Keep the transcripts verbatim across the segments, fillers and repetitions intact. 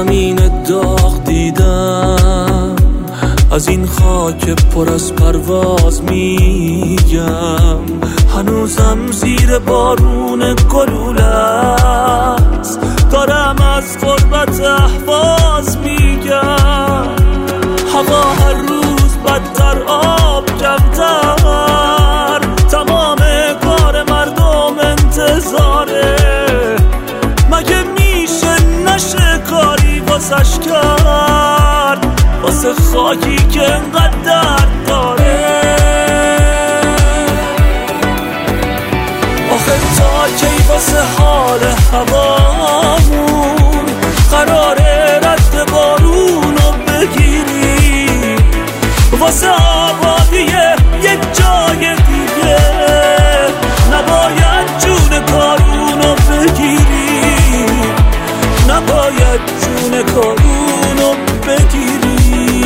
زمین داغ دیدم، از این خاک پر از پرواز میگم. هنوزم زیر بارون گلوله است، دارم از غربت اهواز میگم. هوا هر روز بدتر، آب کمتر، تمام کار مردم انتظاره. مگه میشه نشه کاری واسش کرد، واسه خاکی که انقدر درد داره؟ آخه تا کی واسه حال هوامون قراره رد بارونو بگیری؟ واسه آبادی یک جای دیگه نباید جون کارونو بگیری، نباید جون کارونو بگیری.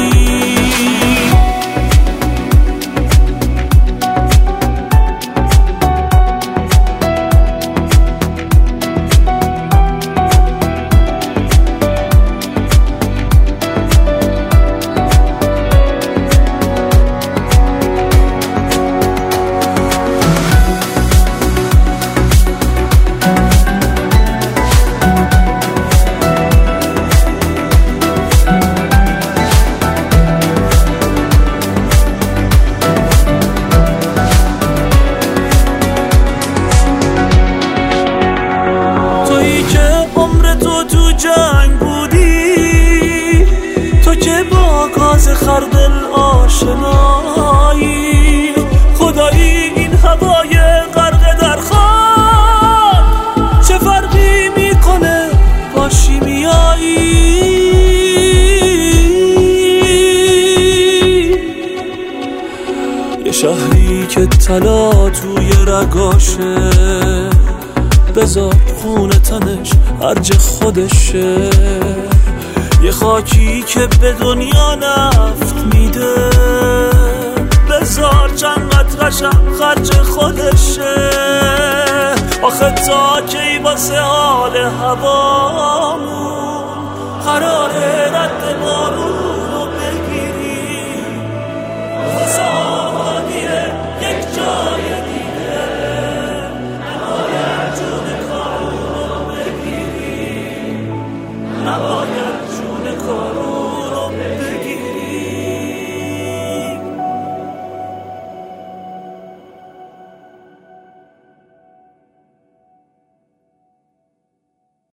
جنگ بودی تو که با گاز خردل آشنایی، خدایی این هوای غرق در خاک چه فرقی میکنه با شیمیایی؟ یه شهری که طلا توی رگاشه، بذار خون تنش ارج خودشه. یه خاکی که به دنیا نفت میده، بذار چند قطره‌شم خرج خودشه. آخه تا کی واسه حال هوامون قراره رد بارون